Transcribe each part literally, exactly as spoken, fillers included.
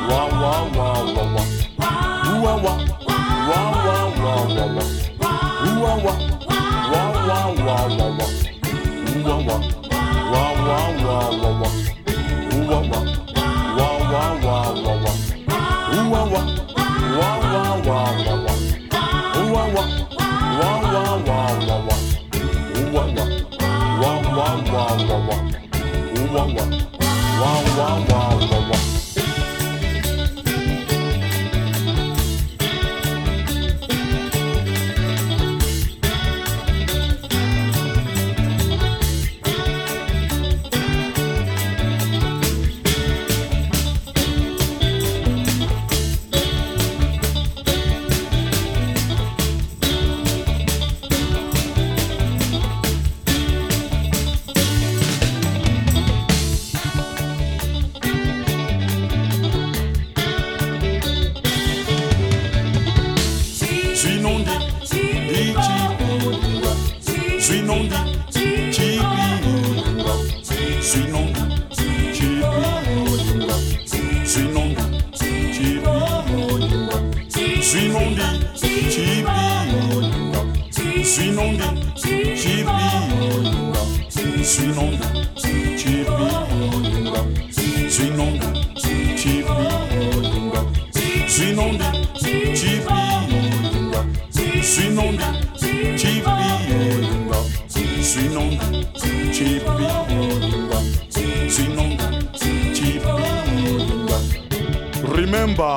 Remember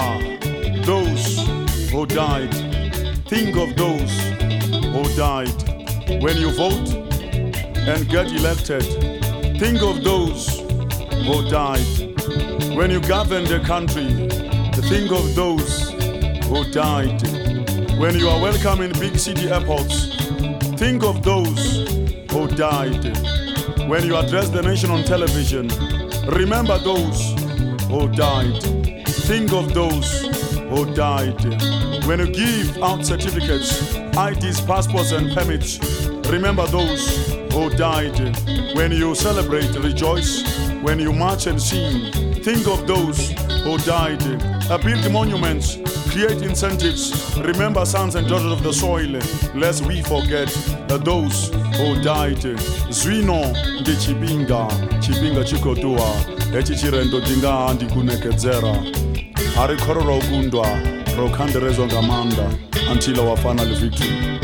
those who died. Think of those who died. When you vote and get elected, think of those who died. When you govern the country, think of those who died. When you are welcome in big city airports, think of those who died. When you address the nation on television, remember those who died. Think of those who died. When you give out certificates, I Ds, passports and permits, remember those who died. When you celebrate, rejoice. When you march and sing, think of those who died. Build monuments, create incentives. Remember sons and daughters of the soil, lest we forget those who died. Zwino ndi chibinga, chibinga chikotua, echi chirendo dinga andi kunekedzera. Ari kororo ukundwa, rokhanderezwa ngamanda, until our final victory.